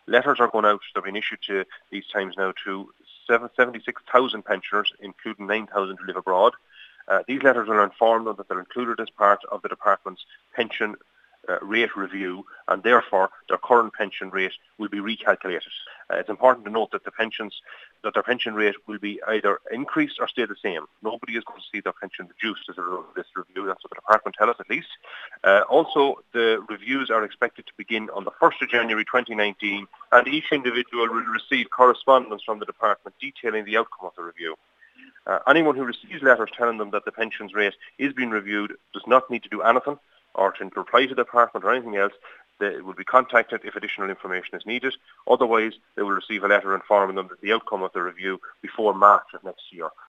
Letters are going out, they're being issued to these times now to 76,000 pensioners, including 9,000 who live abroad. These letters will inform them that they're included as part of the department's pension rate review, and therefore their current pension rate will be recalculated. It's important to note that their pension rate will be either increased or stay the same. Nobody is going to see their pension reduced as a result of this review. That's what the department tell us, at least. Also, the reviews are expected to begin on the 1st of January 2019, and each individual will receive correspondence from the department detailing the outcome of the review. Anyone who receives letters telling them that the pensions rate is being reviewed does not need to do anything or to reply to the department or anything else. They will be contacted if additional information is needed. Otherwise, they will receive a letter informing them that the outcome of the review before March of next year.